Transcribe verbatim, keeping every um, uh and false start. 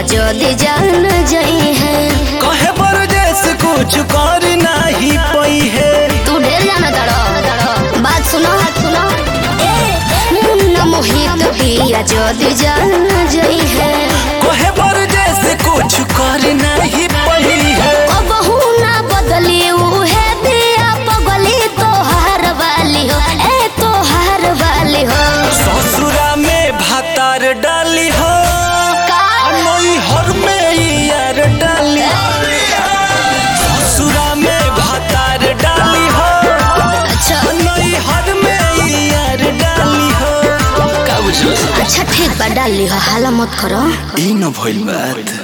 पिया जदी जान जाई है कहे बर जैसे कुछ कर नहीं पई है। तू ढेर जाना तड़ो बात सुनो हाथ सुनो मुन्ना मोहित पिया जदी जान जाई है कहे बर जैसे कुछ कर नहीं पई है। अब ना बदली ऊ है दिया पगली तो हार वाली हो ए तो हार वाली हो ससुरा में भातार डाली हो नई हर में यार डाली ससुरा में भातार डाली हो अच्छा नई हर में यार डाली हो। अच्छा ठीक बा डाली हो हाला मत करो ई न भइल बात।